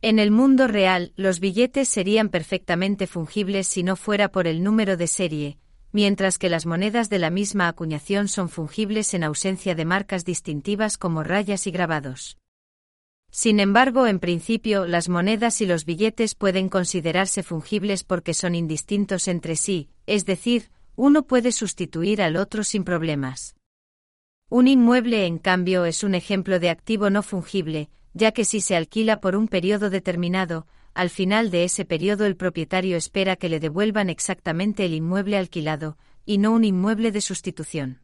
En el mundo real, los billetes serían perfectamente fungibles si no fuera por el número de serie, mientras que las monedas de la misma acuñación son fungibles en ausencia de marcas distintivas como rayas y grabados. Sin embargo, en principio, las monedas y los billetes pueden considerarse fungibles porque son indistintos entre sí, es decir, uno puede sustituir al otro sin problemas. Un inmueble, en cambio, es un ejemplo de activo no fungible, ya que si se alquila por un periodo determinado, al final de ese periodo el propietario espera que le devuelvan exactamente el inmueble alquilado, y no un inmueble de sustitución.